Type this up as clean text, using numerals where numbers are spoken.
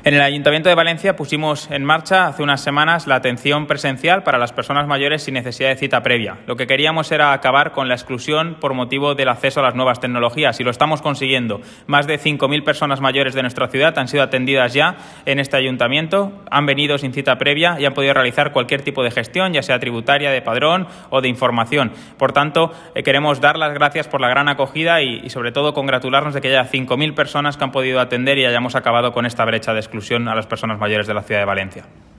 En el Ayuntamiento de Valencia pusimos en marcha hace unas semanas la atención presencial para las personas mayores sin necesidad de cita previa. Lo que queríamos era acabar con la exclusión por motivo del acceso a las nuevas tecnologías y lo estamos consiguiendo. Más de 5.000 personas mayores de nuestra ciudad han sido atendidas ya en este ayuntamiento, han venido sin cita previa y han podido realizar cualquier tipo de gestión, ya sea tributaria, de padrón o de información. Por tanto, queremos dar las gracias por la gran acogida y sobre todo congratularnos de que haya 5.000 personas que han podido atender y hayamos acabado con esta brecha de exclusión a las personas mayores de la ciudad de Valencia.